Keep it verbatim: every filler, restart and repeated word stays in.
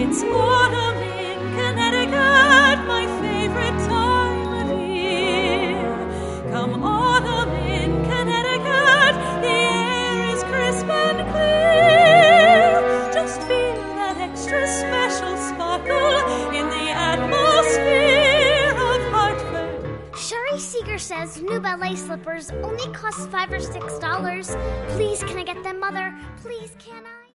It's autumn in Connecticut, my favorite time of year. Come autumn in Connecticut, the air is crisp and clear. Just feel that extra special sparkle in the atmosphere of Hartford. Sherry Seeger says new ballet slippers only cost five or six dollars. Please, can I get them, Mother? Please, can I?